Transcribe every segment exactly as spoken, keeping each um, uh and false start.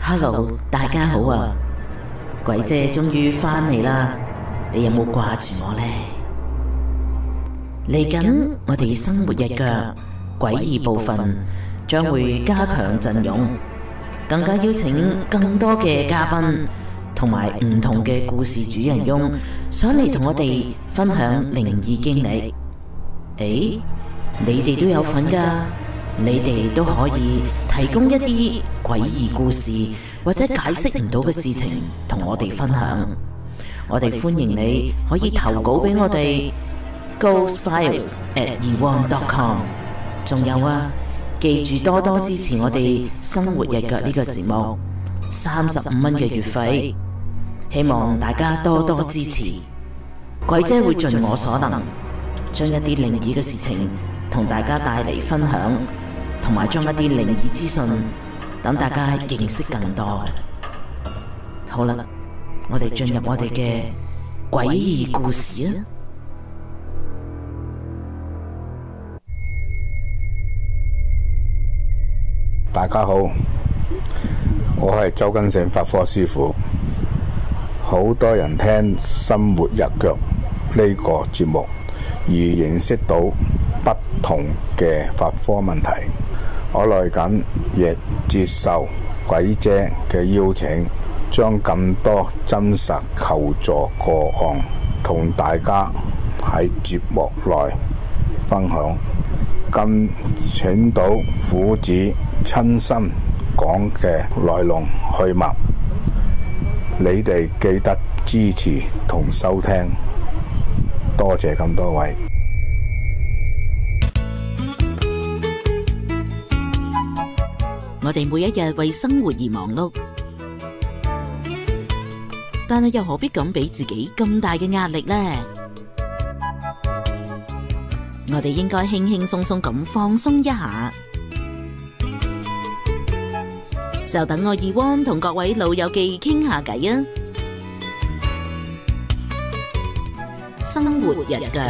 Hello，大家好啊！鬼姐終於返嚟啦，你有冇掛住我呢？嚟緊我哋生活日腳詭異部分將會加強陣容，更加邀請更多嘅嘉賓同埋唔同嘅故事主人翁上嚟同我哋分享靈異經歷。誒，你哋都有份㗎，你哋都可以提供一啲詭異故事或者解釋唔到嘅事情同我哋分享。我哋歡迎你可以投稿俾我哋 ghost files at eone dot com。 仲有啊，記住多多支持我哋生活日腳呢個節目，三十五蚊嘅月費，希望大家多多支持。鬼姐會盡我所能，將一啲靈異嘅事情同大家帶嚟分享，同埋將一啲靈異資訊等大家認識更多。好啦，我哋進入我哋嘅詭異故事啊！ 大家好，我係周根成法科師傅。好多人聽生活日腳呢個節目而認識到不同嘅法科問題，我來緊亦接受鬼姐嘅邀請，將更多真實求助個案同大家喺節目內分享，更請到苦子親身講嘅來龍去脈，你哋記得支持同收聽，多謝咁多位。 我哋每一日為生活而忙碌，但係又何必咁俾自己咁大嘅壓力呢？我哋應該輕輕鬆鬆咁放鬆一下。就等我eone同各位老友記傾下偈啊！生活日腳，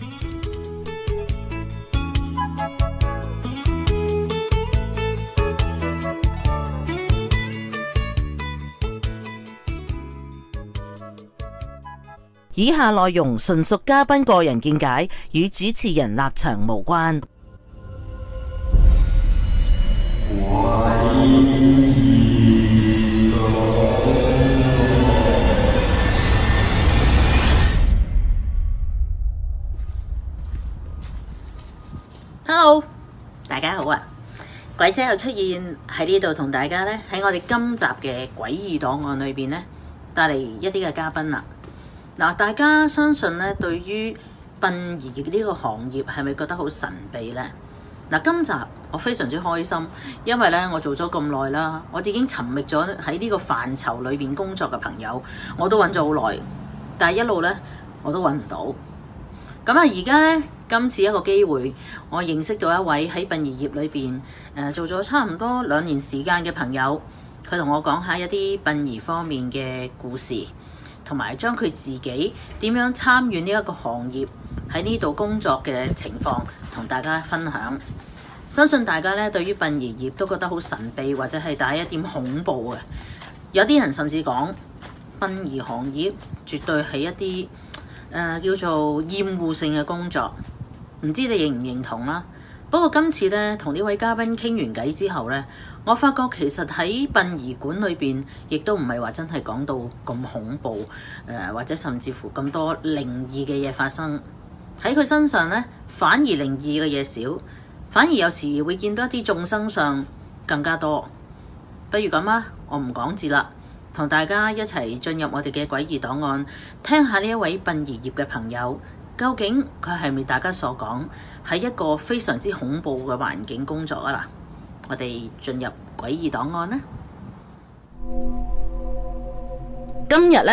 以下內容純屬嘉賓個人見解，與主持人立場無關。Hello， 大家好啊！鬼姐又出現喺呢度同大家呢，喺我哋今集嘅詭異檔案裏邊呢，帶嚟一啲嘅嘉賓啦。嗱，大家相信呢，對於殯儀呢個行業係咪覺得好神秘呢？嗱，今集我非常之開心，因為咧我做咗咁耐啦，我已經尋覓咗喺呢個範疇裏邊工作嘅朋友，我都揾咗好耐，但係一路咧我都揾唔到。咁啊，而家咧今次一個機會，我認識到一位喺殯儀業裏邊誒做咗差唔多兩年時間嘅朋友，佢同我講下一啲殯儀方面嘅故事，同埋將佢自己點樣參與呢一個行業喺呢度工作嘅情況同大家分享。相信大家咧對於殯儀業都覺得好神秘，或者係帶一點恐怖嘅。有啲人甚至講殯儀行業絕對係一啲誒、呃、叫做厭惡性嘅工作，唔知你認唔認同啦？不過今次咧同呢位嘉賓傾完偈之後咧，我發覺其實喺殯儀館裏邊，亦都唔係話真係講到咁恐怖誒、呃，或者甚至乎咁多靈異嘅嘢發生喺佢身上咧，反而靈異嘅嘢少。反而有時會見到一啲眾生相更加多。不如咁啊，我唔講字啦，同大家一齊進入我哋嘅詭異檔案，聽下呢一位殯儀業嘅朋友，究竟佢係咪大家所講喺一個非常之恐怖嘅環境工作啊？嗱，我哋進入詭異檔案啦。今日呢，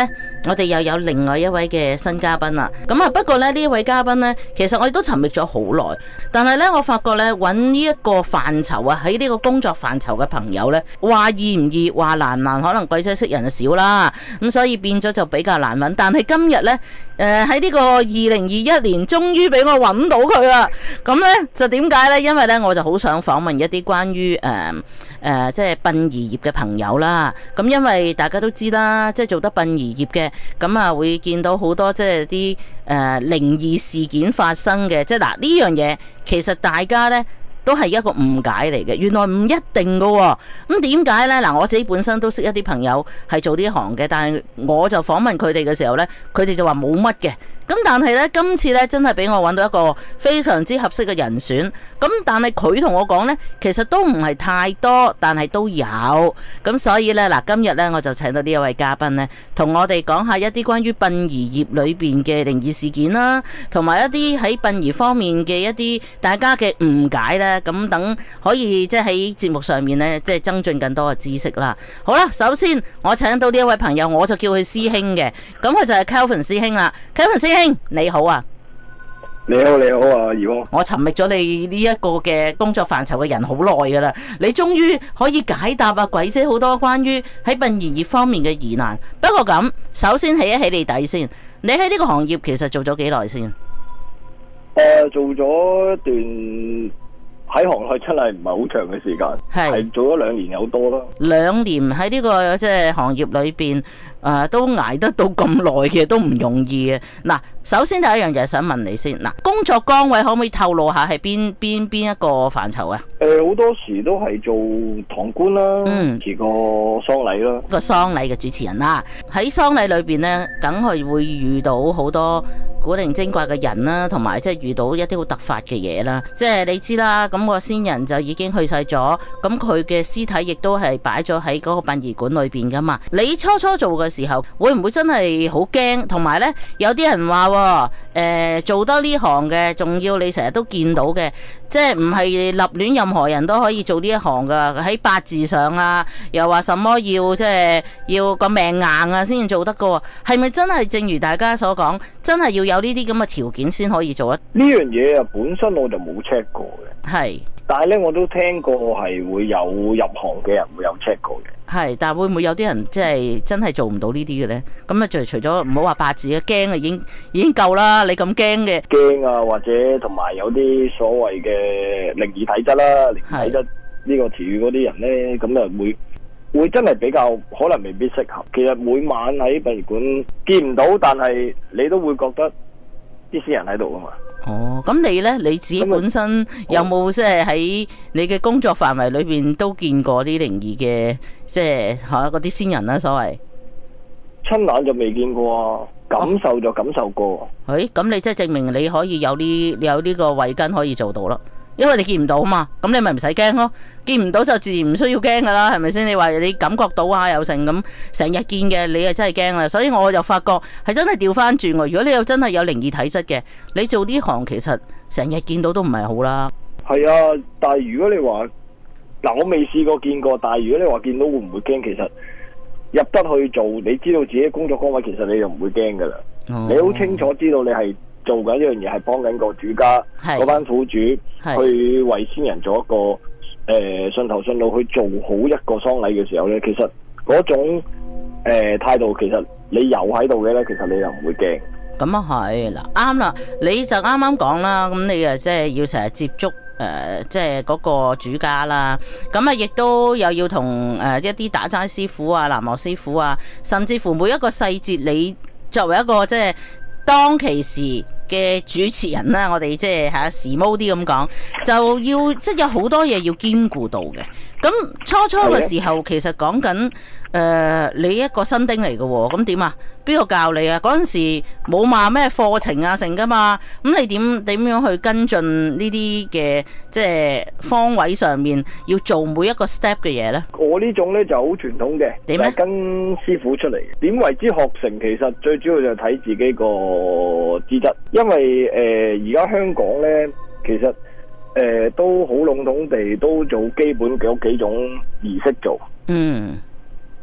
我哋又有另外一位嘅新嘉賓啦。咁啊，不過咧呢一位嘉賓呢，其實我哋都尋覓咗好耐，但係呢，我發覺呢，揾呢一個範疇啊，喺呢個工作範疇嘅朋友呢，話易唔易，話難唔難，可能鬼仔識人就少啦，咁所以變咗就比較難揾。但係今日呢，誒喺呢個二零二一年，終於俾我揾到佢啦。咁呢，就點解呢？因為呢，我就好想訪問一啲關於誒誒、呃呃、即係殯儀業嘅朋友啦。咁因為大家都知啦，即係做得殯儀業嘅，咁啊會見到好多即係啲誒靈異事件發生嘅。即係嗱呢樣嘢，其實大家呢都係一個誤解嚟嘅，原來唔一定噶喎。咁點解呢？嗱，我自己本身都識一啲朋友係做呢行嘅，但係我就訪問佢哋嘅時候呢，佢哋就話冇乜嘅。咁但係呢，今次呢真係俾我揾到一個非常之合適嘅人選。咁但係佢同我講呢，其實都唔係太多，但係都有。咁所以呢，嗱，今日呢我就請到呢一位嘉賓呢，同我哋講下一啲關於殯儀業裏邊嘅靈異事件啦，同埋一啲喺殯儀方面嘅一啲大家嘅誤解呢。咁等可以即係喺節目上面呢，即係增進更多嘅知識啦。好啦，首先我請到呢一位朋友，我就叫佢師兄嘅。咁佢就係 Kelvin 師兄啦。Kelvin 師兄你好啊。 你好，你好啊，二哥。 我尋覓咗你呢一個嘅工作範疇嘅人好耐噶啦，你終於可以解答啊鬼姐好多關於喺殯儀業方面嘅疑難。不過咁，首先起一起你底先，你喺呢個行業其實做咗幾耐先？ 誒、呃，做咗一段喺行內真係唔係好長嘅時間，係做咗兩年有多啦。兩年喺呢個即係行業裏邊。誒、呃、都捱得到咁耐嘅都唔容易嘅。嗱，首先第一樣嘢想問你先，嗱，工作崗位可唔可以透露下係邊邊邊一個範疇啊？ 誒、呃，好多時都係做堂官啦， 嗯， 持個喪禮啦， 個喪禮嘅主持人啦。喺喪禮裏邊呢，梗係會遇到好多古靈精怪嘅人啦，同埋即係遇到一啲好突發嘅嘢啦。即係你知啦，咁個先人就已經去世咗，咁佢嘅屍體亦都係擺咗喺嗰個殯儀館裏邊噶嘛。你初初做嘅時候會唔會真係好驚？同埋呢，有啲人話誒、呃、做得呢行嘅，仲要你成日都見到嘅，即係唔係立亂任何人都可以做呢一行噶。喺八字上啊，又話什麼要即係要個命硬啊先至做得噶。係咪真係正如大家所講，真係要有呢啲咁嘅條件先可以做得？ 呢樣嘢啊，本身我就冇 check 過嘅。係。但係咧，我都聽過係會有入行嘅人會有 check 過嘅。 係，但係會唔會有啲人即係真係做唔到呢啲嘅咧？咁啊，除除咗唔好話八字啊，驚啊，已經已經夠啦。你咁驚嘅， 驚啊，或者同埋有啲所謂嘅靈異體質啦，靈異體質呢個詞語嗰啲人咧，咁啊會會真係比較可能未必適合。其實每晚喺殯儀館見唔到，但係你都會覺得啲先人喺度啊嘛。 哦，咁你呢？你自己本身有冇即係喺你嘅工作範圍裏邊都見過啲靈異嘅，即係吓嗰啲先人啦，所謂親眼就未見過啊，感受就感受過。 誒、哦，咁你即係證明你可以有呢有呢個慧根可以做到咯，因為你見唔到嘛，咁你咪唔使驚咯。見唔到就自然唔需要驚噶啦，係咪先？你話你感覺到啊，有成咁成日見嘅，你啊真係驚啦。所以我就發覺係真係調翻轉喎。如果你有真係有靈異體質嘅，你做呢行其實成日見到都唔係好啦。 係啊，但係如果你話嗱，我未試過見過，但係如果你話見到會唔會驚？其實入得去做，你知道自己工作崗位，其實你就唔會驚噶啦。哦、你好清楚知道你係做緊一樣嘢，係幫緊個主家嗰班苦主去為先人做一個誒、呃、順頭順路去做好一個喪禮嘅時候咧，其實嗰種誒態、呃、度，其實你有喺度嘅咧，其實你又唔會驚。 咁啊係嗱，啱啦，你就啱啱講啦，咁你啊即係要成日接觸誒、呃，即係嗰個主家啦，咁啊亦都又要同誒一啲打齋師傅啊、喃嘸師傅啊，甚至乎每一個細節，你作為一個即係當其時嘅主持人啦，我哋即係吓時髦啲咁講，就要即係有好多嘢要兼顧到嘅。咁初初嘅時候，其實講緊誒你一個新丁嚟嘅喎，咁點啊？邊個教你啊？嗰陣時冇話咩課程啊成噶嘛，咁你點點樣去跟進呢啲嘅即係方位上面要做每一個 step 嘅嘢呢？ 我呢種呢就好傳統嘅，點咧？跟師傅出嚟，點為之學成？其實最主要就睇自己個資質，因為誒而家香港呢，其實誒、呃、都好籠統地都做基本嘅幾種儀式做， 嗯。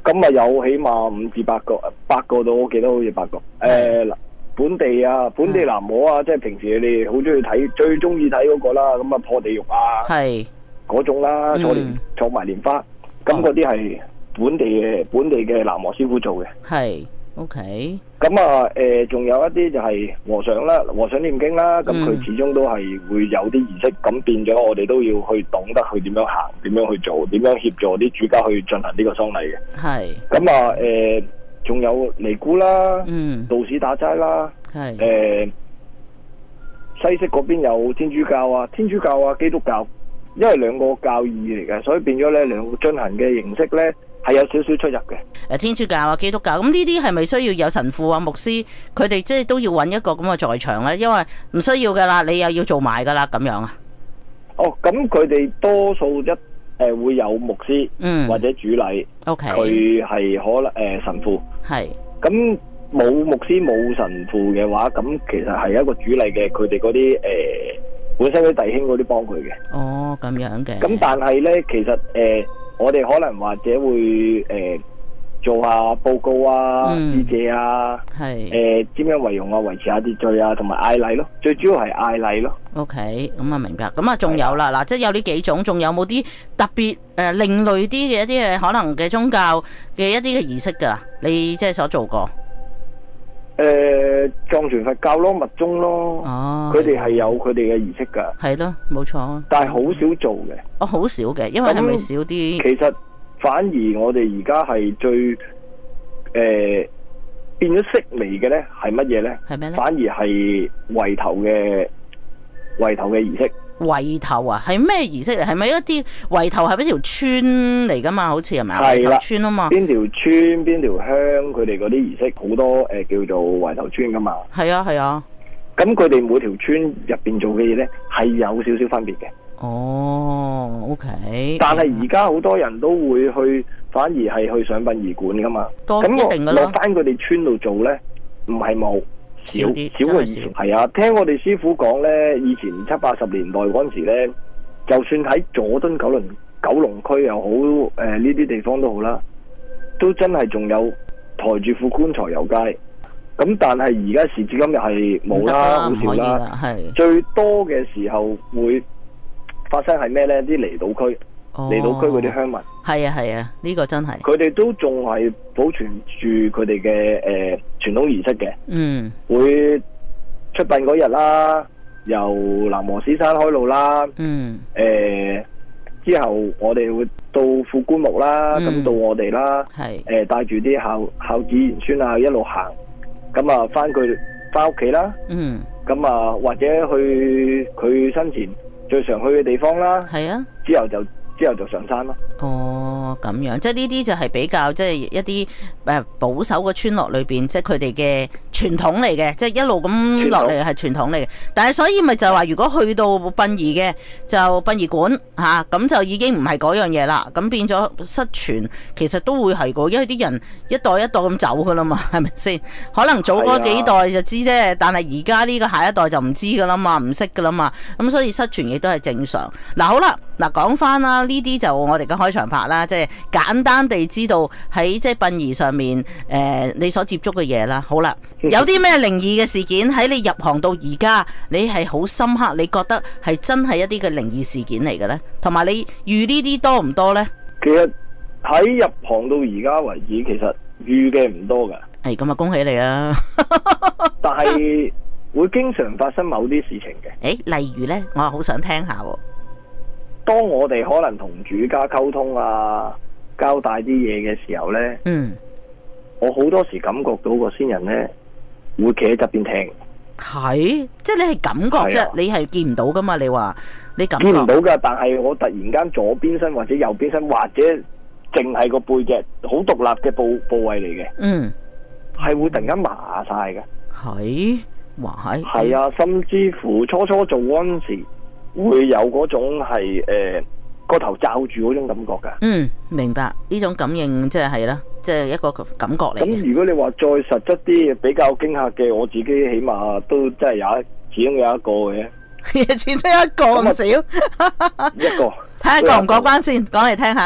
咁啊有起碼五至八個，八個到我記得好似八個。誒嗱，本地啊，本地喃嘸啊，即係平時你哋好中意睇，最中意睇嗰個啦。咁啊破地獄啊， 係嗰種啦，坐蓮坐埋蓮花，咁嗰啲係本地嘅本地嘅喃嘸師傅做嘅。 係 OK。 咁啊誒，仲有一啲就係和尚啦，和尚念經啦，咁佢始終都係會有啲儀式，咁變咗我哋都要去懂得去點樣行，點樣去做，點樣協助啲主家去進行呢個喪禮嘅。 係。 咁啊誒，仲有尼姑啦， 嗯， 道士打齋啦， 係。 誒，西式嗰邊有天主教啊，天主教啊，基督教，因為兩個教義嚟嘅，所以變咗咧兩個進行嘅形式咧係有少少出入嘅。 誒，天主教啊，基督教，咁呢啲係咪需要有神父啊、牧師，佢哋即係都要揾一個咁嘅在場咧？因為唔需要噶啦，你又要做埋噶啦，咁樣啊？ 哦，咁佢哋多數一誒、呃、會有牧師， 嗯， 或者主禮 ，OK， 佢係可能誒、呃、神父， 係。 咁冇牧師冇神父嘅話，咁其實係一個主禮嘅，佢哋嗰啲誒本身啲弟兄嗰啲幫佢嘅。 哦，咁樣嘅。 咁但係咧，其實誒、呃、我哋可能或者會誒。呃做下報告啊，致謝啊， 係誒瞻仰遺容啊，維持下秩序啊，同埋嗌禮咯，最主要係嗌禮咯。 OK，咁啊明白。咁啊仲有啦，嗱，即係有呢幾種，仲有冇啲特別誒另類啲嘅一啲嘅可能嘅宗教嘅一啲嘅儀式㗎？你即係所做過？ 誒藏傳佛教咯，密宗咯， 哦， 佢哋係有佢哋嘅儀式㗎。 係咯，冇錯。 但係好少做嘅。 哦，好少嘅，因為係咪少啲？ 其實。反而我哋而家係最誒、呃、變咗式微嘅咧，係乜嘢咧？ 係咩咧？反而係圍頭嘅圍頭嘅儀式。 圍頭啊，係咩儀式嚟？係咪一啲圍頭係一條村嚟噶嘛？好似係咪？ 係啦， 圍頭村啊嘛。 邊條村邊條鄉，佢哋嗰啲儀式好多誒、呃、叫做圍頭村噶嘛。係啊係啊。 咁佢哋每條村入邊做嘅嘢咧，係有少少分別嘅。 哦 ，OK。 但係而家好多人都會去，反而係去上殯儀館噶嘛。 多一定噶啦。 落翻佢哋村度做咧，唔係冇少啲，少過以前。係啊，聽我哋師傅講咧，以前七八十年代嗰陣時咧，就算喺佐敦九龍九龍區又好，誒呢啲地方都好啦，都真係仲有抬住副棺材遊街。咁但係而家時至今日係冇啦，好少啦。係最多嘅時候會發生係咩呢？啲離島區，哦、離島區嗰啲鄉民， 係啊係啊，呢、呢個真係。佢哋都仲係保存住佢哋嘅誒傳統儀式嘅。嗯，會出殯嗰日啦，由南和獅山開路啦。嗯。誒、呃，之後我哋會到副棺木啦，咁、嗯、到我哋啦。係。誒、呃，帶住啲孝孝子賢孫啊，一路行，咁啊翻佢翻屋企啦。嗯。咁啊，或者去佢生前最常去嘅地方啦，係啊，之後就之後就上山咯。哦，咁樣，即係呢啲就係比較即係一啲誒保守嘅村落裏邊，即係佢哋嘅傳統嚟嘅，即係一路咁落嚟係傳統嚟嘅。但係所以咪就係話，如果去到殯儀嘅就殯儀館吓，咁就已經唔係嗰樣嘢啦。咁變咗失傳，其實都會係個，因為啲人一代一代咁走噶啦嘛，係咪先？可能早嗰幾代就知啫，但係而家呢個下一代就唔知噶啦嘛，唔識噶啦嘛。咁所以失傳亦都係正常。嗱，好啦，嗱講翻啦，呢啲就我哋嘅開場白啦，即係簡單地知道喺即係殯儀上面誒、呃、你所接觸嘅嘢啦。好啦，有啲咩靈異嘅事件喺你入行到而家，你係好深刻，你覺得係真係一啲嘅靈異事件嚟嘅咧？同埋你遇呢啲多唔多咧？其實喺入行到而家為止，其實遇嘅唔多噶。係咁啊，恭喜你啊！但係會經常發生某啲事情嘅。誒，例如咧，我好想聽下。當我哋可能同主家溝通啊，交代啲嘢嘅時候呢，嗯，我好多時感覺到個先人呢會企喺側邊聽，係，即係你係感覺啫，啊、你係見唔到噶嘛？你話你感覺見唔到噶，但係我突然間左邊身或者右邊身或者淨係個背脊好獨立嘅部部位嚟嘅，嗯，係會突然間麻晒嘅，係，哇係，係啊，甚至乎初初做嗰陣時。會有嗰種係誒個頭罩住嗰種感覺噶。嗯，明白呢種感應，即係係啦，即係一個感覺嚟。咁如果你話再實質啲比較驚嚇嘅，我自己起碼都真係有一，始終有一個嘅。始終一個咁少，一個睇下過唔過關先，講嚟聽下。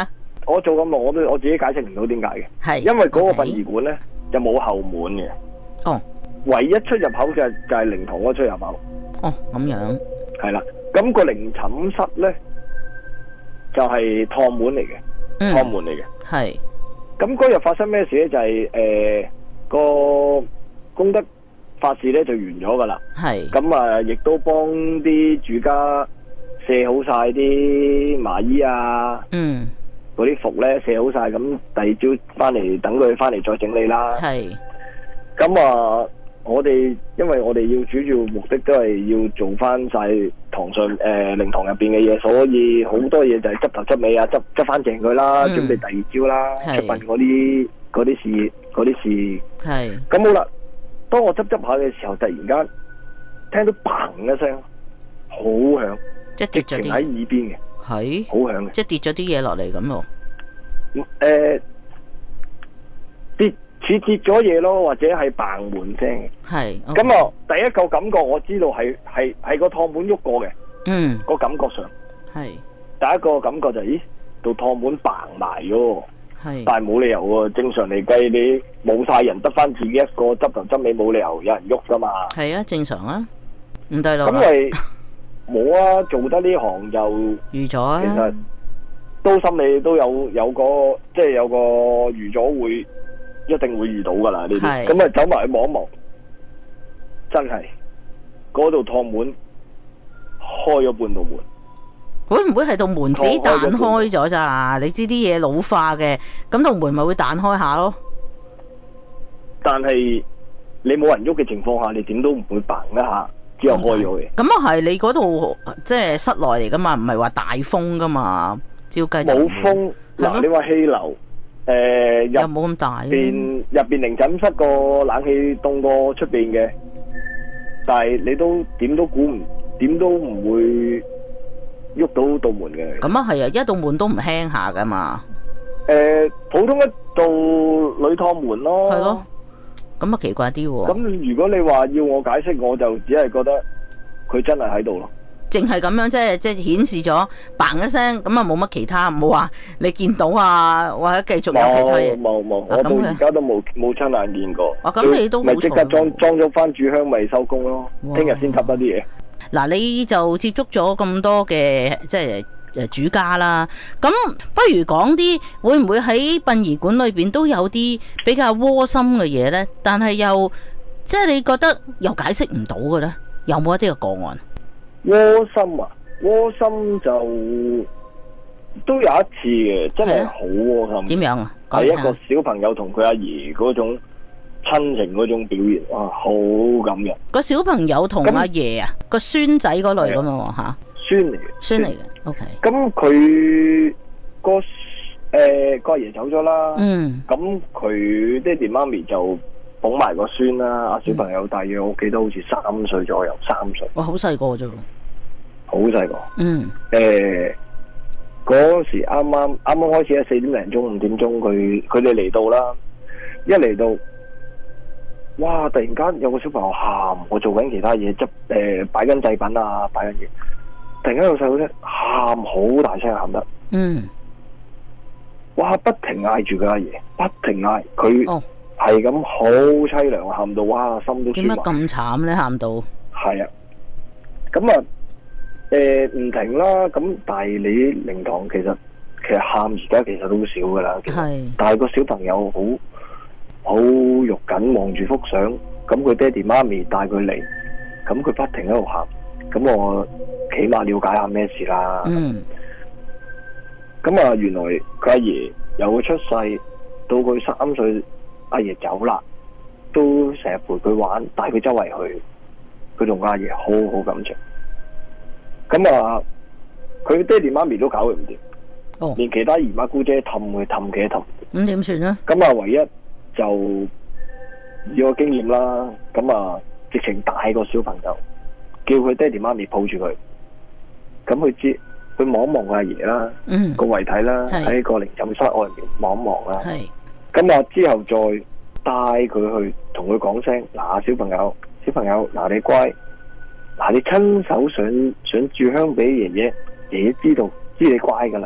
我做咁耐，我都我自己解釋唔到點解嘅。 係因為嗰個 OK 殯儀館咧就冇後門嘅。 哦唯一出入口就係就係靈堂嗰個出入口。 哦，咁樣係啦，咁、個靈寢室咧就係、趟門嚟嘅， 嗯趟門嚟嘅。 係咁嗰日發生咩事咧？就係、誒、個功德法事咧就完咗噶啦。 係咁啊，亦都幫啲主家卸好晒啲麻衣啊， 嗯嗰啲服咧卸好晒，咁第二朝翻嚟等佢翻嚟再整理啦。 係咁啊，我哋因為我哋要主要目的都係要做翻晒堂上誒靈堂入邊嘅嘢，所以好多嘢就係執頭執尾啊，執執翻正佢啦， 嗯準備第二朝啦， 係出殯嗰啲嗰啲事嗰啲事。 係咁好啦，當我執執下嘅時候，突然間聽到砰一聲，好響， 即係跌咗直情喺耳啲， 邊嘅， 係好響嘅。 即係跌咗啲嘢落嚟咁喎。 誒、跌似跌咗嘢咯，或者係嘭門聲嘅。 係咁啊，第一個感覺我知道係係係個趟門喐過嘅， 嗯個感覺上， 係第一個感覺就係、咦，到趟門嘭埋咗， 係但係冇理由喎。正常嚟計，你冇晒人，得翻自己一個執頭執尾，冇理由有人喐噶嘛。 係啊，正常啊，唔對路咁啦， 咪冇啊，做得呢行就預咗啊。 其實都心里都有有個即係有個預咗會一定會遇到噶啦呢啲。 係咁啊走埋去望一望，真係嗰度趟門開咗半道門。 會唔會係道門自己彈開咗咋？你知啲嘢老化嘅，咁道門咪會彈開下咯。 但係你冇人喐嘅情況下，你點都唔會嘭一下之後開咗嘅。 咁啊係，你嗰度即係室內嚟噶嘛，唔係話大風噶嘛，照計就冇風嗱， 係咯你話氣流誒又入冇咁大啊。 邊入邊靈寢室個冷氣凍過出邊嘅，但係你都點都估唔點都唔會喐到道門嘅。 咁啊係啊，一道門都唔輕下噶嘛。 誒、普通一道鋁趟門咯。 係咯。咁啊奇怪啲喎。 咁如果你話要我解釋，我就只係覺得佢真係喺度咯。 淨係咁樣，即係即係顯示咗嘭一聲，咁啊冇乜其他，唔好話你見到啊，或者繼續有其他嘢。 冇冇， 啊我到咁佢而家都冇冇親眼見過。 啊咁你都好咪即刻彩裝裝咗翻柱香，咪收工咯。 哇聽日先執得啲嘢。 嗱，你就接觸咗咁多嘅即係誒主家啦，咁不如講啲會唔會喺殯儀館裏邊都有啲比較窩心嘅嘢呢？但係又即係你覺得又解釋唔到嘅呢？有冇一啲嘅個案？ 窩心啊，窩心就都有一次嘅，真係好窩心。 點樣啊？講係一下個小朋友同佢阿爺嗰種親情嗰種表現，哇，好感人。 個小朋友同阿爺啊，個孫仔嗰類咁嘛嚇， 孫嚟嘅， 孫嚟嘅，OK。 咁佢個誒個阿爺走咗啦， 嗯， 咁佢爹哋媽咪就捧埋個孫啦。阿小朋友大約我記得好似三歲左右，三歲， 哇，好細個啫喎。 好細個。 嗯， 誒嗰時啱啱啱啱開始喺四點零鐘五點鐘，佢佢哋嚟到啦，一嚟到，哇！突然間有個小朋友喊，我做緊其他嘢，執誒擺緊祭品啊，擺緊嘢。突然間有細路仔喊，好大聲喊得， 嗯， 哇！不停嗌住佢阿爺，不停嗌佢， 哦， 係咁好凄涼，喊到哇心都點解酸埋。 咁慘咧？喊到， 係啊，咁啊誒唔停啦，咁但係你靈堂其實其實喊而家其實都少噶啦，其實係， 但係個小朋友好好肉緊望住幅相，咁佢爹哋媽咪帶佢嚟，咁佢不停喺度喊，咁我起碼了解下咩事啦。 嗯， 咁啊，原來佢阿爺由佢出世到佢三歲，阿爺走啦，都成日陪佢玩，帶佢周圍去，佢同阿爺好好感情。咁啊，佢爹哋媽咪都搞佢唔掂， 哦， 連其他姨媽姑姐氹佢氹嘅氹。 咁點算咧？ 咁啊，唯一就以我經驗啦，咁啊，直情帶個小朋友，叫佢爹哋媽咪抱住佢，咁佢知，佢望一望個阿爺啦， 嗯， 個遺體啦， 係喺個靈寢室外面望一望啦。 係， 咁啊，之後再帶佢去同佢講聲，嗱，小朋友，小朋友，嗱，你乖，嗱，你親手上上炷香俾爺爺，爺爺知道知你乖噶啦。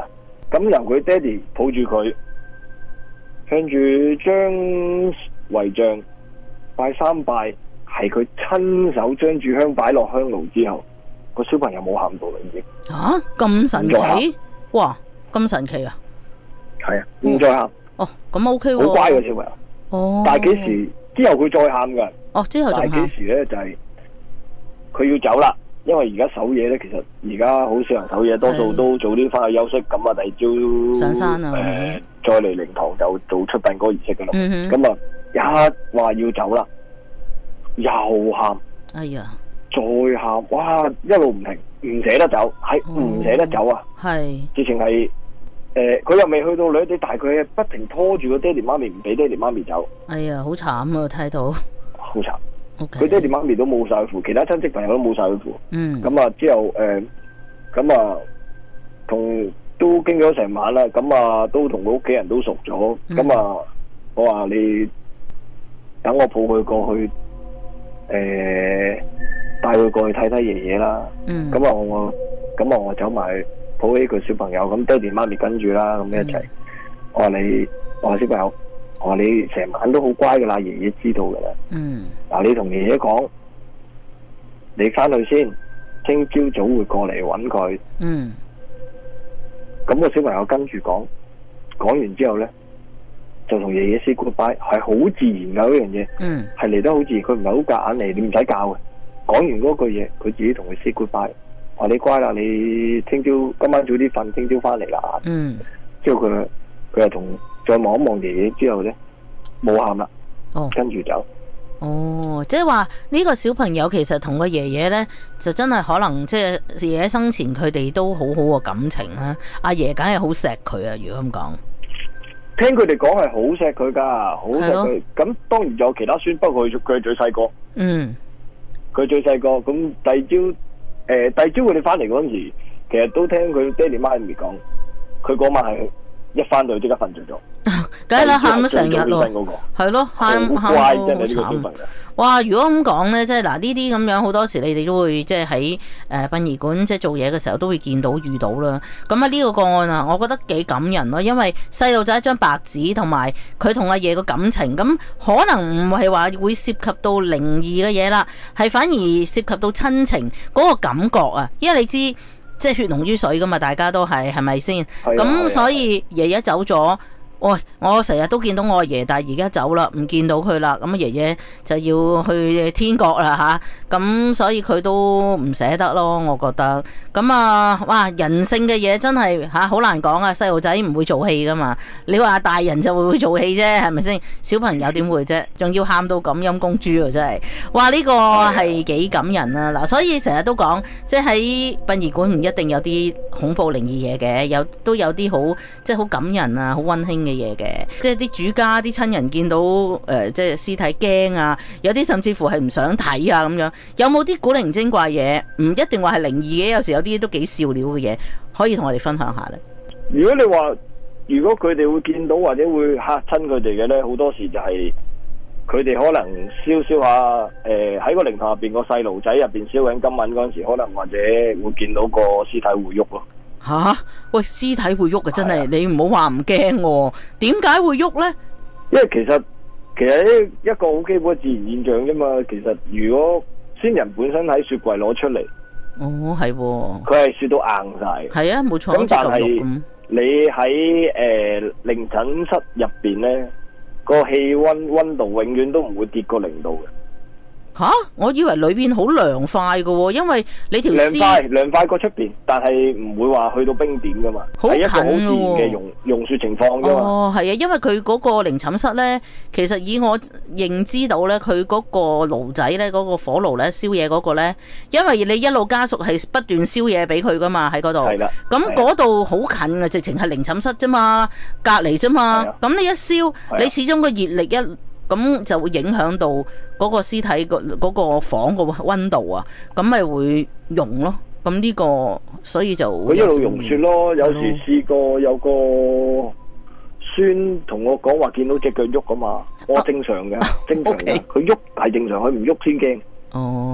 咁由佢爹哋抱住佢，向住張遺像拜三拜，係佢親手將炷香擺落香爐之後，個小朋友冇喊到啦已經。 吓，咁神奇？哇，咁神奇啊！ 係啊，唔再喊。 哦，咁 OK 喎。 好乖嘅小朋友。 哦。 但係幾時之後佢再喊噶？ 哦，之後仲喊。 但係幾時咧？就係佢要走啦。因為而家守夜咧，其實而家好少人守夜，多數都早啲翻去休息。咁啊，第二朝上山啊， 誒、呃，再嚟靈堂就做出殯嗰個儀式噶啦。咁、嗯、啊，一話要走啦，又喊。 哎呀！ 再喊，哇！一路唔停，唔捨得走，係唔捨得走啊！ 係、哦， 直情係誒，佢、呃、又未去到女仔，但係佢係不停拖住個爹哋媽咪，唔俾爹哋媽咪走。 哎呀，好慘啊！睇到， 好慘。佢、 okay. 爹哋媽咪都冇晒符，其他親戚朋友都冇晒符。 嗯。 咁啊，之後誒，咁、呃、啊，同都經咗成晚啦。咁啊，都同佢屋企人都熟咗。咁、嗯、啊，我話你等我抱佢過去，誒、呃，帶佢過去睇睇爺爺啦。嗯。咁啊，我咁啊，我走埋抱起個小朋友，咁爹哋媽咪跟住啦，咁一齊、嗯。我話你，我話小朋友。我話你成晚都好乖噶啦，爺爺知道噶啦。嗯。嗱，你同爺爺講，你翻去先，聽朝早會過嚟揾佢。嗯。咁個小朋友跟住講，講完之後咧，就同爺爺 say goodbye，係好自然噶嗰樣嘢。嗯。係嚟得好自然，佢唔係好夾硬嚟，你唔使教嘅。講完嗰句嘢，佢自己同佢 say goodbye。話你乖啦，你聽朝今晚早啲瞓，聽朝翻嚟啦。嗯。之後佢佢又同。再望一望爺爺之後咧，冇喊啦，哦，跟住走。 哦，即係話呢個小朋友其實同個爺爺咧，就真係可能即係爺爺生前佢哋都好好嘅感情啦。阿爺梗係好錫佢啊，如果咁講。 聽佢哋講係好錫佢噶，好錫佢。咁當然仲有其他孫，不過佢佢係最細個。嗯。佢最細個，咁第二朝誒，第二朝佢哋翻嚟嗰陣時，其實都聽佢爹哋媽咪講，佢嗰晚係。一翻到去即刻瞓着咗， 梗係啦，喊咗成日咯，係咯，喊喊到好慘。哇！如果咁講咧，即係嗱呢啲咁樣，好多時你哋都會即係喺誒殯儀館即係做嘢嘅時候都會見到遇到啦。咁啊呢個個案啊，我覺得幾感人咯，因為細路仔一張白紙，同埋佢同阿爺個感情，咁可能唔係話會涉及到靈異嘅嘢啦，係反而涉及到親情嗰個感覺啊，因為你知。即係血濃於水噶嘛，大家都係係咪先？咁所以爺爺走咗，喂，我成日都見到我阿爺，但係而家走啦，唔見到佢啦。咁爺爺就要去天國啦吓，咁所以佢都唔捨得咯，我覺得。咁啊，哇，人性嘅嘢真係吓好難講啊！細路仔唔會做戲噶嘛，你話大人就會做戲啫，係咪先？小朋友點會啫？仲要喊到咁陰公豬啊！真係，哇，呢個係幾感人啊！嗱，所以成日都講，即係喺殯儀館唔一定有啲恐怖靈異嘢嘅，有都有啲好即係好感人啊，好溫馨嘅嘢嘅，即係啲主家啲親人見到誒、呃，即係屍體驚啊，有啲甚至乎係唔想睇啊咁樣。有冇啲古靈精怪嘢？唔一定話係靈異嘅，有時有啲都幾笑料嘅嘢，可以同我哋分享下咧。 如果你話，如果佢哋會見到或者會嚇親佢哋嘅咧，好多時就係佢哋可能燒燒下，誒、呃、喺個靈堂入邊個細路仔入邊燒緊金銀嗰陣時，可能或者會見到個屍體會喐咯。 吓、啊，喂，屍體會喐嘅真係，你唔好話唔驚喎。點解會喐咧？ 因為其實其實一個好基本嘅自然現象啫嘛。其實如果先人本身喺雪櫃攞出嚟，哦係，佢係雪到硬晒，係啊冇錯。咁但係你喺誒靈診室入邊咧，個氣溫溫度永遠都唔會跌過零度嘅。 吓、啊，我以為裏邊好涼快嘅，因為你條涼快涼快過出邊，但係唔會話去到冰點噶嘛，係一個好自然嘅融融雪情況啫嘛。 哦，係啊，因為佢嗰個靈寢室咧，其實以我認知到咧，佢嗰個爐仔咧，嗰個火爐咧燒嘢嗰個咧，因為你一路家屬係不斷燒嘢俾佢噶嘛，喺嗰度。係啦。咁嗰度好近嘅，直情係靈寢室啫嘛，隔籬啫嘛。咁你一燒，你始終個熱力一。咁就會影響到嗰個屍體個嗰個房個溫度啊，咁咪會溶咯。咁呢個所以就佢一路溶雪咯。有時試過有個孫同我講話見到隻腳喐㗎嘛，我正常嘅，正常嘅。佢喐係正常，佢唔喐先驚。 哦，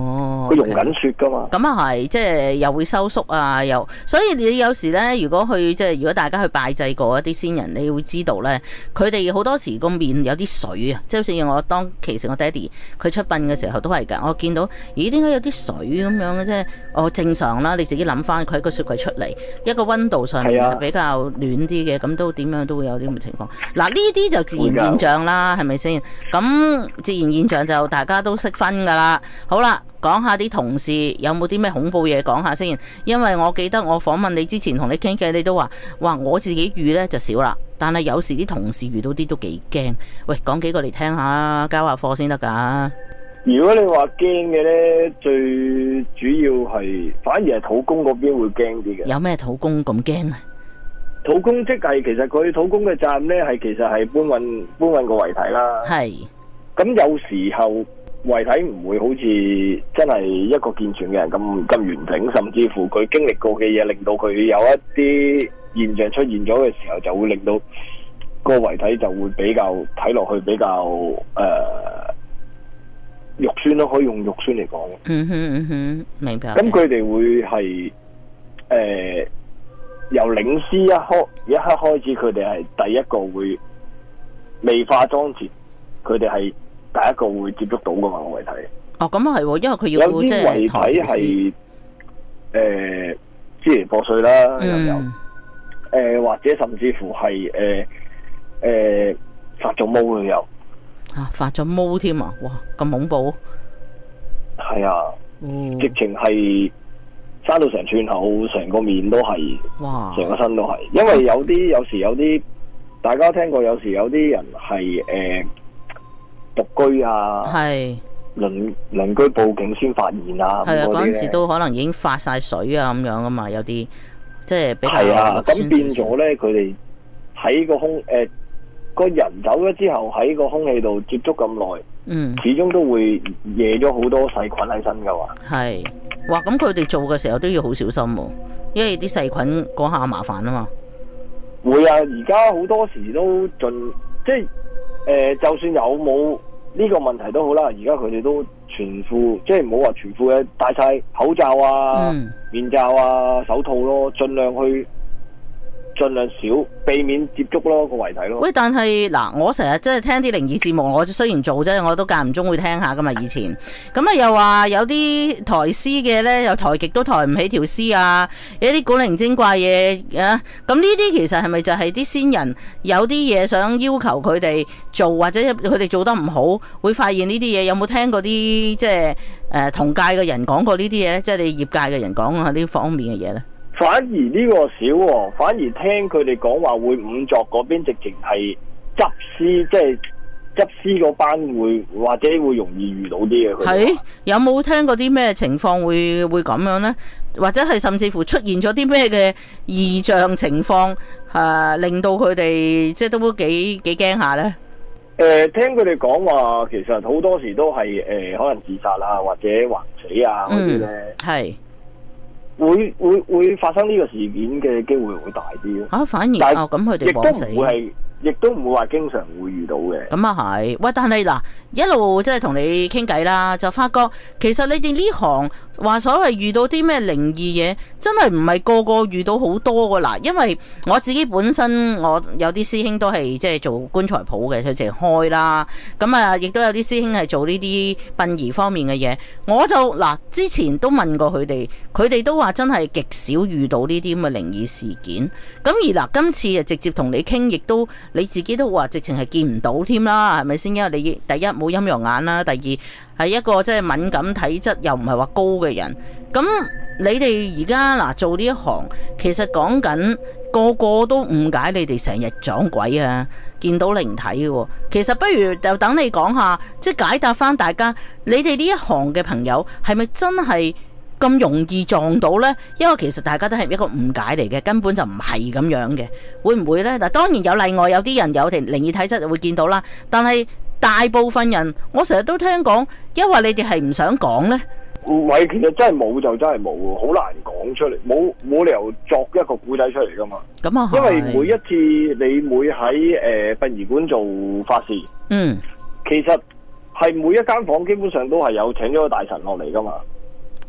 哦， 佢融緊雪噶嘛。 咁啊係，即係又會收縮啊，又所以你有時咧，如果去即係如果大家去拜祭過一啲先人，你會知道咧，佢哋好多時個面有啲水啊，即係好似我當其實我爹哋佢出殯嘅時候都係㗎，我見到咦點解有啲水咁樣嘅啫？哦，正常啦，你自己諗翻佢喺個雪櫃出嚟，一個溫度上面係比較暖啲嘅，咁都點樣都會有啲咁嘅情況。嗱呢啲就自然現象啦，係咪先？咁自然現象就大家都識分㗎啦。好啦。講下啲同事有冇啲咩恐怖嘢講下先，因為我記得我訪問你之前同你傾偈，你都話哇我自己遇呢就少啦，但係有時啲同事遇到啲都幾驚。喂，講幾個嚟聽下，交下貨先得㗎。 如果你話驚嘅呢，最主要係反而係土工嗰邊會驚啲嘅。 有咩土工咁驚啊？ 土工即係其實佢土工嘅責任呢，係其實係搬運搬運個遺體啦。係。咁有時候。遺體唔會好似真係一個健全嘅人咁咁完整，甚至乎佢經歷過嘅嘢，令到佢有一啲現象出現咗嘅時候，就會令到個遺體就會比較睇落去比較誒、呃、肉酸咯，可以用肉酸嚟講。 嗯哼嗯哼，明白。 咁佢哋會係誒、呃、由領屍一開一刻開始，佢哋係第一個會未化妝前，佢哋係。第一個會接觸到噶嘛個遺體。哦，咁啊係，因為佢要有啲遺體係誒支離破碎啦，又有誒、呃、或者甚至乎係誒誒發咗毛都有。 啊，發咗毛添啊！哇，咁恐怖。係啊，嗯、直情係生到成寸口，成個面都係，哇，成個身都係。因為有啲有時有啲大家聽過，有時有啲人係誒。呃獨居啊，係鄰鄰居報警先發現啊， 係啊，嗰陣時都可能已經發晒水啊咁樣噶嘛，有啲即係比較係啊，咁變咗咧，佢哋喺個空誒個、呃、人走咗之後喺個空氣度接觸咁耐，嗯，始終都會惹咗好多細菌喺身噶嘛。 係，哇！咁佢哋做嘅時候都要好小心喎，因為啲細菌嗰下麻煩啊嘛。 會啊，而家好多時都盡即係。誒、呃，就算有冇呢個問題都好啦，而家佢哋都全副，即係唔好話全副嘅，戴晒口罩啊、嗯、面罩啊、手套咯，盡量去盡量少避免接觸咯個遺體咯。 喂，但係嗱，我成日即係聽啲靈異節目，我雖然做啫，我都間唔中會聽下噶嘛。以前咁啊，又話有啲抬屍嘅咧，又抬極都抬唔起條屍啊，有啲古靈精怪嘢啊。咁呢啲其實係咪就係啲先人有啲嘢想要求佢哋做，或者佢哋做得唔好，會發現呢啲嘢？有冇聽過啲即係誒同界嘅人講過呢啲嘢咧？即係你業界嘅人講下呢方面嘅嘢咧？ 反而呢個少，反而聽佢哋講話會五座嗰邊直情係執屍，即係執屍嗰班會或者會容易遇到啲嘅。 係有冇聽過啲咩情況會會咁樣呢？或者係甚至乎出現咗啲咩嘅異象情況，誒、啊、令到佢哋即係都幾幾驚下呢？ 誒、呃，聽佢哋講話，其實好多時都係誒、呃、可能自殺啊，或者橫死啊嗰啲咧。係。會會會發生呢個事件嘅機會會大啲咯。啊，反而但哦，咁佢哋枉死，亦都唔會係，亦都唔會話經常會遇到嘅。 咁啊係，喂，但係嗱，一路即係同你傾偈啦，就發覺其實你哋呢行話所謂遇到啲咩靈異嘢，真係唔係個個遇到好多噶啦。因為我自己本身我有啲師兄都係即係做棺材鋪嘅，佢淨係開啦。咁啊，亦都有啲師兄係做呢啲殯儀方面嘅嘢。我就嗱之前都問過佢哋，佢哋都話真係極少遇到呢啲咁嘅靈異事件。咁而嗱今次啊直接同你傾，亦都你自己都話直情係見唔到添啦，係咪先？因為你第一冇陰陽眼啦，第二係一個即係敏感體質又唔係話高嘅人。咁你哋而家嗱做呢一行，其實講緊個個都誤解你哋成日撞鬼啊，見到靈體嘅。其實不如就等你講下，即係解答翻大家，你哋呢一行嘅朋友係咪真係咁容易撞到呢？因為其實大家都係一個誤解嚟嘅，根本就唔係咁樣嘅。會唔會呢？嗱，當然有例外，有啲人有條靈異體質就會見到啦。但係大部分人，我成日都聽講，因為你哋係唔想講呢。 唔係，其實真係冇就真係冇，好難講出嚟，冇冇理由作一個古仔出嚟噶嘛。咁啊，因為每一次你每喺誒殯儀館做法事，嗯，其實係每一間房基本上都係有請咗個大神落嚟噶嘛。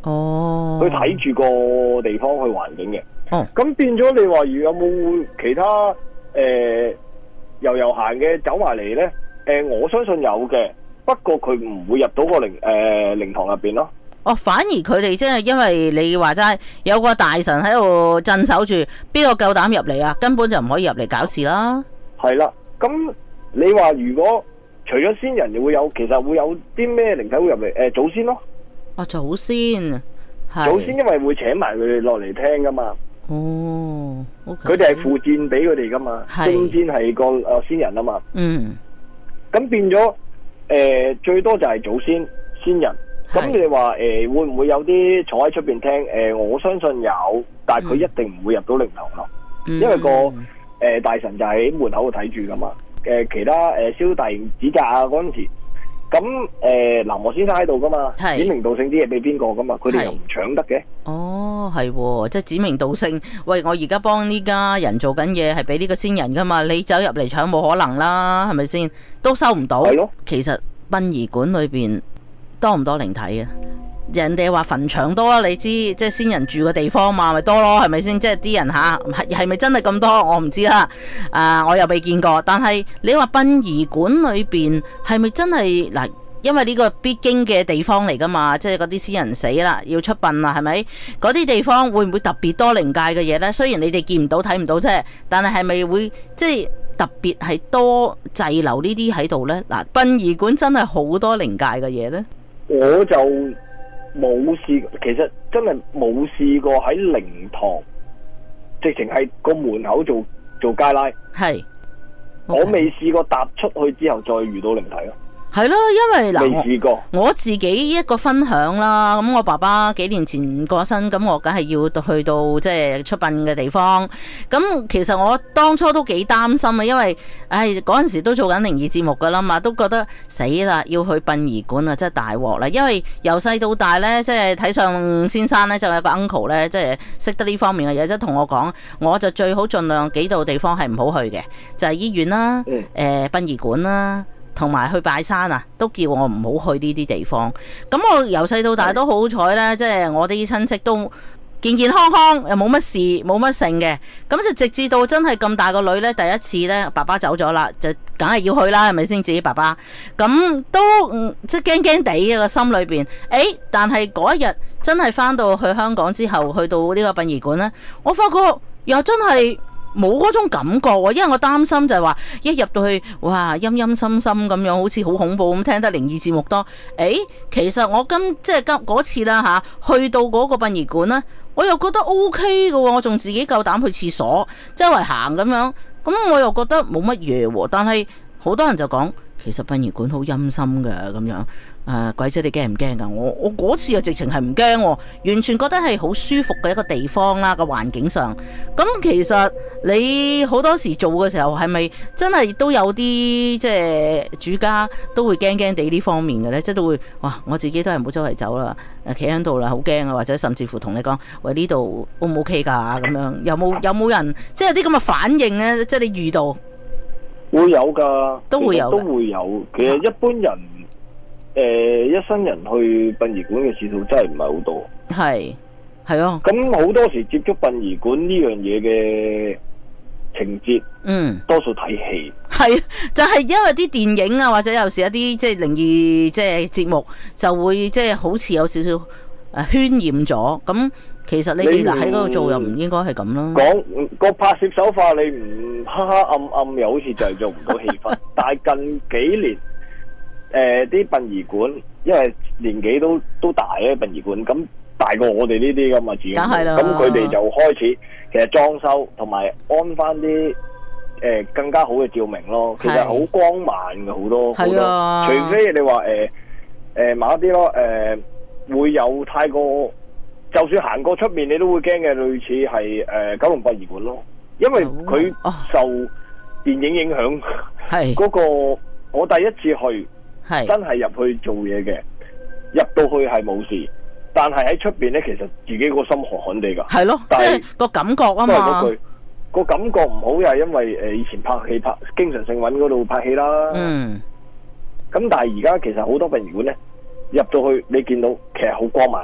哦， 去睇住個地方去環境嘅。 哦， 咁變咗你話有冇其他誒、呃、遊遊行嘅走埋嚟咧？誒、呃，我相信有嘅，不過佢唔會入到個靈誒靈堂入邊咯。 哦，反而佢哋即係因為你話齋有個大神喺度鎮守住，邊個夠膽入嚟啊？根本就唔可以入嚟搞事啦。 係啦，咁你話如果除咗先人，會有其實會有啲咩靈體會入嚟？誒、呃，祖先咯。 哦，祖先， 祖先因為會請埋佢哋落嚟聽噶嘛。 哦， 佢哋係附薦俾佢哋噶嘛，正薦係個誒先人啊嘛。 嗯。咁變咗誒、呃，最多就係祖先先人。咁你哋話誒會唔會有啲坐喺出邊聽？誒、呃，我相信有，但係佢一定唔會入到靈堂咯，嗯、因為個誒、呃、大神就喺門口度睇住噶嘛。誒、呃，其他誒燒、呃、大型指甲啊嗰陣時，咁誒、呃、南無先生喺度噶嘛，指名道姓啲嘢俾邊個噶嘛，佢哋又唔搶得嘅。 哦，係，即係指名道姓。喂，我而家幫呢家人做緊嘢，係俾呢個先人噶嘛，你走入嚟搶冇可能啦，係咪先？都收唔到。係咯。其實殯儀館裏邊多唔多靈體啊？人哋話墳場多啦，你知即係先人住嘅地方嘛，咪多咯，係咪先？即係啲人吓係係咪真係咁多？我唔知啦。啊，我又未見過。但係你話殯儀館裏邊係咪真係嗱？因為呢個必經嘅地方嚟噶嘛，即係嗰啲先人死啦，要出殯啦，係咪？嗰啲地方會唔會特別多靈界嘅嘢呢？雖然你哋見唔到睇唔到啫，但係係咪會即係特別係多滯留呢啲喺度呢？嗱，殯儀館真係好多靈界嘅嘢呢。 我就冇試，其實真係冇試過喺靈堂，直情係個門口做做街拉。係，我未試過踏出去之後再遇到靈體咯。係咯，因為嗱，未試過。我自己一個分享啦，咁我爸爸幾年前過身，咁我梗係要去到即係出殯嘅地方。咁其實我當初都幾擔心啊，因為唉嗰陣時都做緊靈異節目噶啦嘛，都覺得死啦，要去殯儀館啊，真係大鑊啦。因為由細到大咧，即係睇上先生咧，就有個 uncle 咧，即係識得呢方面嘅嘢，即係同我講，我就最好盡量幾度地方係唔好去嘅，就係醫院啦，誒殯儀館啦。同埋去拜山啊，都叫我唔好去呢啲地方。咁我由細到大都好彩咧，即係我啲親戚都健健康康，又冇乜事，冇乜剩嘅。咁就直至到真係咁大個女咧，第一次咧，爸爸走咗啦，就梗係要去啦，係咪先？自己爸爸咁都即係驚驚地嘅個心裏邊。誒、欸，但係嗰一日真係翻到去香港之後，去到呢個殯儀館咧，我發覺又真係冇嗰種感覺喎，因為我擔心就係話一入到去，哇陰陰森森咁樣，好似好恐怖咁，聽得靈異節目多。誒、欸，其實我今即係今嗰次啦嚇，去到嗰個殯儀館咧，我又覺得 O K 嘅喎，我仲自己夠膽去廁所周圍行咁樣，咁我又覺得冇乜嘢喎。但係好多人就講，其實殯儀館好陰森嘅咁樣。誒、呃，鬼仔你驚唔驚噶？我我嗰次又直情係唔驚，完全覺得係好舒服嘅一個地方啦，個環境上。咁其實你好多時做嘅時候，係咪真係都有啲即係主家都會驚驚地呢方面嘅呢？即係都會哇！我自己都係唔好周圍走啦，誒企喺度啦，好驚啊！或者甚至乎同你講，喂，呢度 O 唔 OK 㗎？咁樣有冇有冇人即係啲咁嘅反應呢？即係你遇到會有㗎，都會有，都會有。其實一般人。誒、呃，一生人去殯儀館嘅次數真係唔係好多，係係啊。咁好多時接觸殯儀館呢樣嘢嘅情節，嗯，多數睇戲，係就係、是、因為啲電影啊，或者有時一啲即係靈異即係節目，就會即係好似有少少誒渲染咗。咁其實你哋嗱喺嗰度做又唔應該係咁咯。講個拍攝手法，你唔黑黑暗暗，又好似就係做唔到氣氛。但係近幾年。誒，啲殯儀館，因為年紀都都大咧，殯儀館咁大過我哋呢啲咁啊，自己咁佢哋就開始其實裝修同埋安翻啲誒更加好嘅照明咯。其實好光猛嘅好多好多，除非你話誒誒某一啲咯，誒、呃、會有太過，就算行過出面你都會驚嘅，類似係誒、呃、九龍殯儀館咯，因為佢受電影影響，係嗰、那個我第一次去。係真係入去做嘢嘅，入到去係冇事，但係喺出邊咧，其實自己個心寒寒地噶。係咯，即係個感覺啊嘛。嗰句個感覺唔好又係因為誒以前拍戲拍，經常性揾嗰度拍戲啦。嗯。咁但係而家其實好多殯儀館咧，入到去你見到其實好光猛嘅。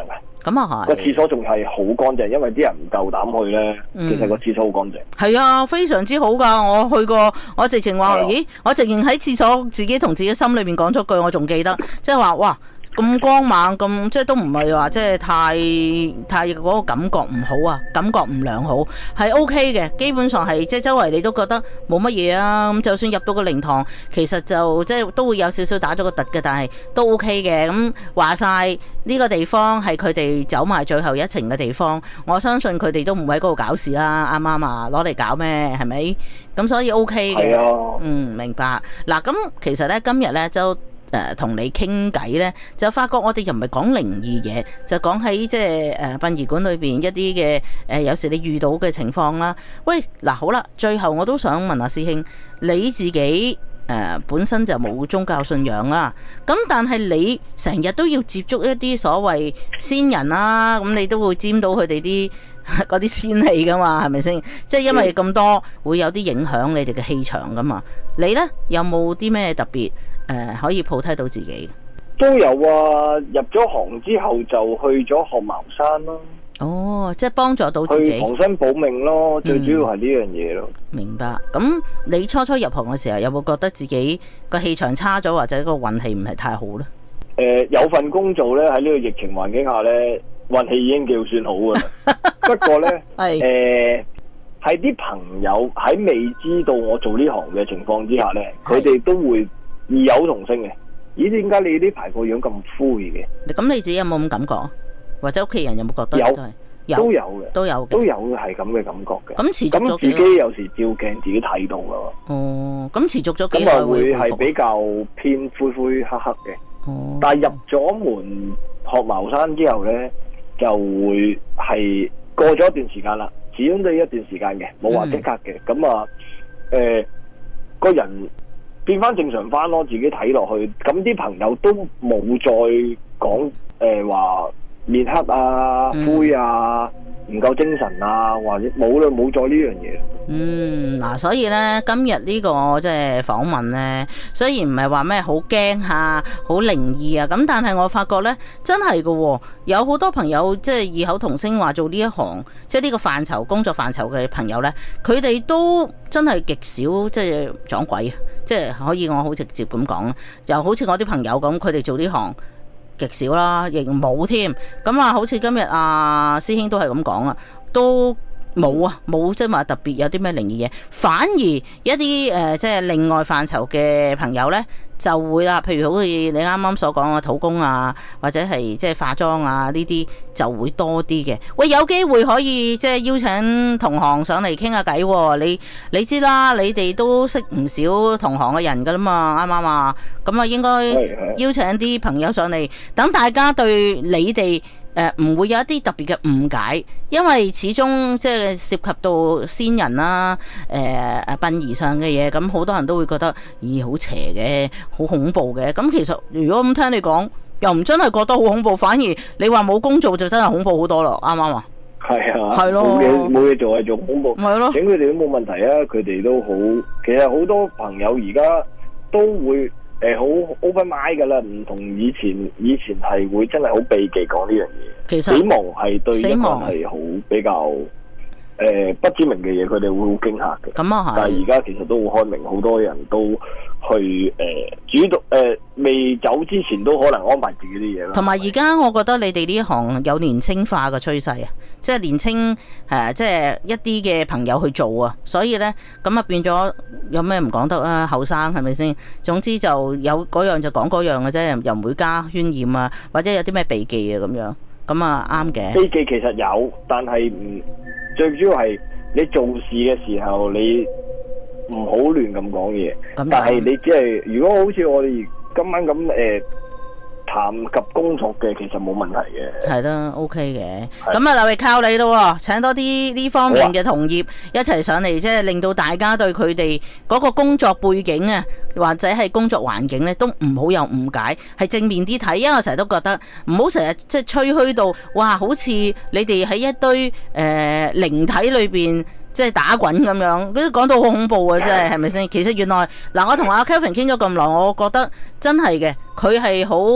咁啊係個廁所仲係好乾淨，因為啲人唔夠膽去咧。其實個廁所好乾淨。 係啊，非常之好噶。我去過，我直情話，咦，我直情喺廁所自己同自己心裏邊講咗句，我仲記得，即係話哇。咁光猛咁，即係都唔係話即係太太嗰個感覺唔好啊，感覺唔良好，係 O K 嘅。基本上係即係周圍你都覺得冇乜嘢啊。咁就算入到個靈堂，其實就即係都會有少少打咗個突嘅，但係都 O K 嘅。咁話晒呢個地方係佢哋走埋最後一程嘅地方，我相信佢哋都唔會喺嗰度搞事啦，啱唔啱啊？攞嚟搞咩？係咪？咁所以 O K 嘅。 啊、 嗯，明白。嗱，咁其實咧今日咧就。誒同你傾偈呢，就發覺我哋又唔係講靈異嘢，就講喺即係誒殯儀館裏邊一啲嘅誒有時你遇到嘅情況啦。喂，嗱好啦，最後我都想問下師兄，你自己誒、呃、本身就冇宗教信仰啦，咁但係你成日都要接觸一啲所謂先人啦，咁你都會沾到佢哋啲嗰啲仙氣噶嘛，係咪先？即係因為咁多會有啲影響你哋嘅氣場噶嘛。你呢，有冇啲咩特別？誒、呃，可以抱梯到自己都有啊！入咗行之後就去咗學茅山咯。 哦，即係幫助到自己， 去防身保命咯。最主要係呢樣嘢咯。 明白。咁你初初入行嘅時候，有冇覺得自己個氣場差咗，或者個運氣唔係太好呢？ 誒、呃，有份工做呢，喺呢個疫情環境下呢，運氣已經叫算好噶啦。不過呢，係誒係啲朋友喺未知道我做呢行嘅情況之下呢，佢哋都會異有同聲嘅。咦？點解你呢排個樣咁灰嘅？ 咁你自己有冇咁感覺？或者屋企人有冇覺得？ 有， 有都有嘅， 都有， 都有係咁嘅感覺嘅。 咁持續咗幾耐？ 咁自己有時照鏡自己睇到噶嘛。 哦，咁持續咗幾耐？ 咁啊會係比較偏灰灰黑黑嘅。 哦。但係入咗門學茅山之後咧，就會係過咗一段時間啦，始終都係一段時間嘅，冇話即刻嘅。咁、嗯、啊，誒、呃，個人變翻正常翻咯，自己睇落去，咁啲朋友都冇再講誒話面黑啊、灰啊、唔夠精神啊，或者冇啦，冇再呢樣嘢。 嗯，嗱，所以咧今日呢個即係訪問咧，雖然唔係話咩好驚吓、好靈異啊，咁但係我發覺咧真係噶，有好多朋友即係異口同聲話做呢一行，即係呢個範疇工作範疇嘅朋友咧，佢哋都真係極少即係撞鬼啊！即係可以我好直接咁講，又好似我啲朋友咁，佢哋做呢行極少啦，亦冇添。咁啊，好似今日阿師兄都係咁講啊，都冇啊，冇即係話特別有啲咩靈異嘢，反而一啲誒、呃、即係另外範疇嘅朋友呢，就會啦。譬如好似你啱啱所講嘅土工啊，或者係即係化妝啊呢啲就會多啲嘅。喂，有機會可以即係邀請同行上嚟傾下偈喎。你你知啦，你哋都識唔少同行嘅人噶啦嘛，啱唔啱啊？咁啊，應該邀請啲朋友上嚟，等大家對你哋誒唔會有一啲特別嘅誤解，因為始終即係涉及到先人啦、誒誒殯儀上嘅嘢，咁好多人都會覺得咦好邪嘅，好恐怖嘅。咁其實如果咁聽你講，又唔真係覺得好恐怖，反而你話冇工做就真係恐怖好多咯，啱唔啱啊？ 係啊， 係咯， 冇嘢冇嘢做係做恐怖， 係咯， 整佢哋都冇問題啊！佢哋都好，其實好多朋友而家都會。誒，好 open mind 噶啦，唔同以前，以前係會真係好避忌講呢樣嘢。其實死亡係對一個係好比較誒、呃、不知名嘅嘢，佢哋會好驚嚇嘅。咁啊係。但係而家其實都好開明，好多人都去誒、呃、主動誒、呃、未走之前都可能安排自己啲嘢啦。同埋而家我覺得你哋呢一行有年青化嘅趨勢啊，即係年青誒，即係一啲嘅朋友去做啊，所以咧咁啊變咗有咩唔講得啊？後生係咪先？總之就有嗰樣就講嗰樣嘅啫，又唔會加渲染啊，或者有啲咩避忌啊咁樣，咁啊啱嘅。避忌其實有，但係唔最主要係你做事嘅時候，你唔好亂咁講嘢。但係你只係如果好似我哋今晚咁誒談及工作嘅，其實冇問題嘅。係啦 ，OK 嘅。咁啊，劉力靠你咯，請多啲呢方面嘅同業一齊上嚟，即係令到大家對佢哋嗰個工作背景啊，或者係工作環境咧，都唔好有誤解，係正面啲睇。因為我成日都覺得唔好成日即係吹噓到，哇！好似你哋喺一堆誒、呃、靈體裏邊。即係打滾咁樣，嗰啲講到好恐怖啊！真係係咪先？其實原來嗱，我同阿 Kelvin 傾咗咁耐，我覺得真係嘅，佢係好誒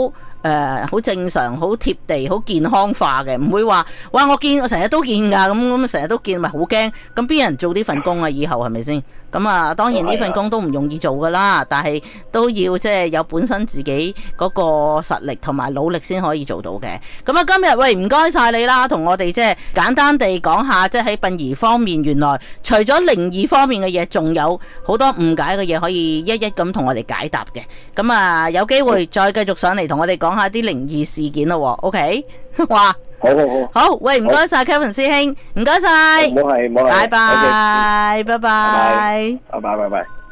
誒好正常、好貼地、好健康化嘅，唔會話哇我見我成日都見㗎，咁咁成日都見咪好驚，咁邊人做呢份工啊？以後係咪先？咁啊，當然呢份工都唔容易做㗎啦，但係都要即係有本身自己嗰個實力同埋努力先可以做到嘅。咁啊，今日喂唔該晒你啦，同我哋即係簡單地講下，即係喺殯儀方面，原來除咗靈異方面嘅嘢，仲有好多誤解嘅嘢可以一一咁同我哋解答嘅。咁啊，有機會再繼續上嚟同我哋講下啲靈異事件咯。OK， 哇！ 好好好， 好，喂，唔該晒 Kevin 師兄，唔該晒， 冇係冇係， 拜拜，拜拜， 拜拜拜拜。